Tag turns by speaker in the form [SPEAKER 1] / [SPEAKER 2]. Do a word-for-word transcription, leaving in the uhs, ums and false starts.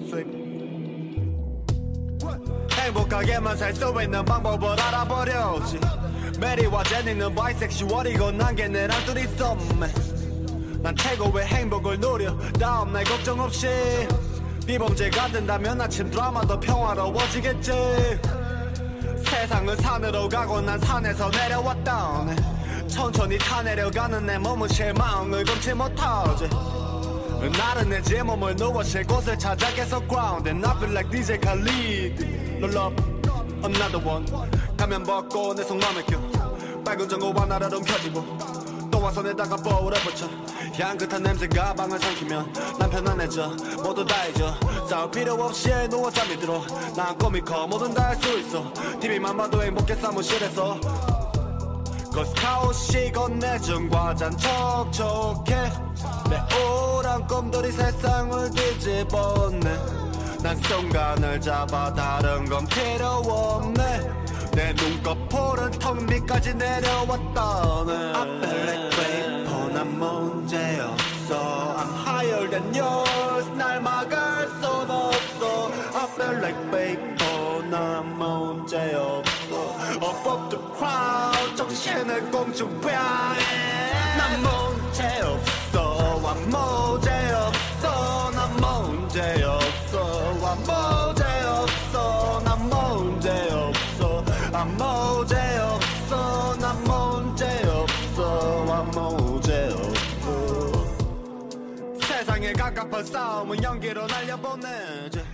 [SPEAKER 1] 행복하게만 살 수 있는 방법을 알아버렸지. 메리와 제니는 바이섹슈얼이고 난 걔네랑 둘이 썸매. 난 최고의 행복을 누려 다음날 걱정 없이. 비범죄가 된다면 아침 드라마도 평화로워지겠지. 세상은 산으로 가고 난 산에서 내려왔다네. 천천히 타내려가는 내 몸은 실망을 금치 못하지. 나른해진 몸을 누워 쉴 곳을 찾아 계속 grounded. I feel like 디제이 Khaled. Roll up another one. 가면 벗고 내 속맘에 껴. 빨간 전구와 나라름 켜지고 또 와서 내다가 볼에 붙여. 향긋한 냄새가 방을 삼키면 난 편안해져. 모두 다 잊어. 싸울 필요 없이 누워 잠이 들어. 난 꿈이 커 뭐든 다 할 수 있어. 티비만 봐도 행복해 사무실에서. Cause 가오시고 내준 과잔 촉촉해. 내 오란 꿈들이 세상을 뒤집어내. 난 순간을 잡아 다른 건 필요 없네. 내 눈꺼풀은 턱 밑까지 내려왔다네. I feel like paper 난 문제 없어. I'm higher than yours 날 막을 순 없어. I feel like paper 난 문제 없어. Above the crowd 정신을 공중해. 난 문제 없어. I'm 문제 없어. 난 문제 없어. I'm 문제 없어. 난 문제 없어. I'm 문제 없어. 난 문제 없어. I'm 문제 없어. 세상에 갑갑한 싸움은 연기로 날려보내지.